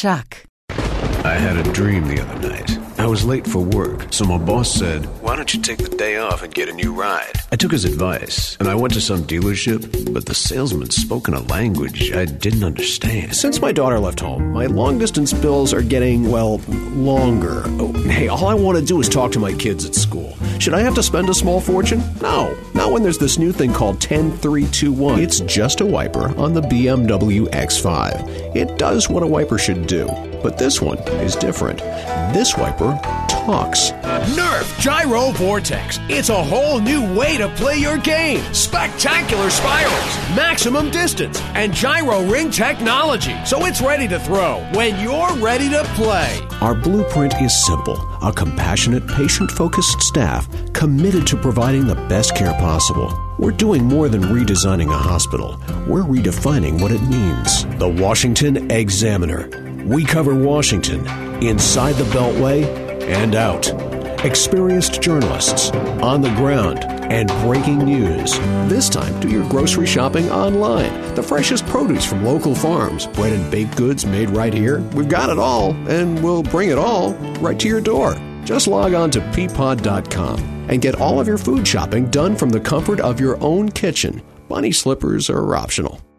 Chuck. I had a dream the other night. I was late for work, so my boss said, "Why don't you take the day off and get a new ride?" I took his advice, and I went to some dealership, but the salesman spoke in a language I didn't understand. Since my daughter left home, my long-distance bills are getting, longer. Oh, hey, all I want to do is talk to my kids at school. Should I have to spend a small fortune? No, not when there's this new thing called 10321. It's just a wiper on the BMW X5. It does what a wiper should do, but this one is different. This wiper talks. Nerf Gyro Vortex. It's a whole new way to play your game. Spectacular spirals, maximum distance, and gyro ring technology. So it's ready to throw when you're ready to play. Our blueprint is simple. A compassionate, patient-focused staff committed to providing the best care possible. We're doing more than redesigning a hospital. We're redefining what it means. The Washington Examiner. We cover Washington, inside the Beltway and out. Experienced journalists, on the ground, and breaking news. This time, do your grocery shopping online. The freshest produce from local farms, bread and baked goods made right here. We've got it all, and we'll bring it all right to your door. Just log on to peapod.com and get all of your food shopping done from the comfort of your own kitchen. Bunny slippers are optional.